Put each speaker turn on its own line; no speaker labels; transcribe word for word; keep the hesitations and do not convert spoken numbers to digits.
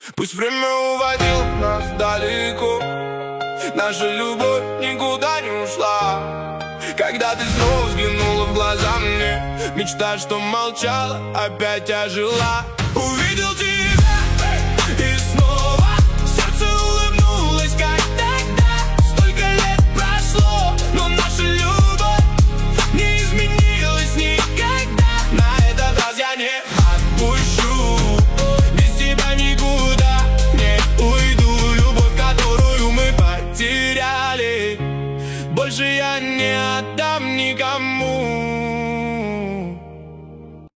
Пусть время уводило нас далеко, наша любовь никуда не ушла. Когда ты снова взглянула в глаза мне, мечта, что молчала, опять ожила. Увидел тебя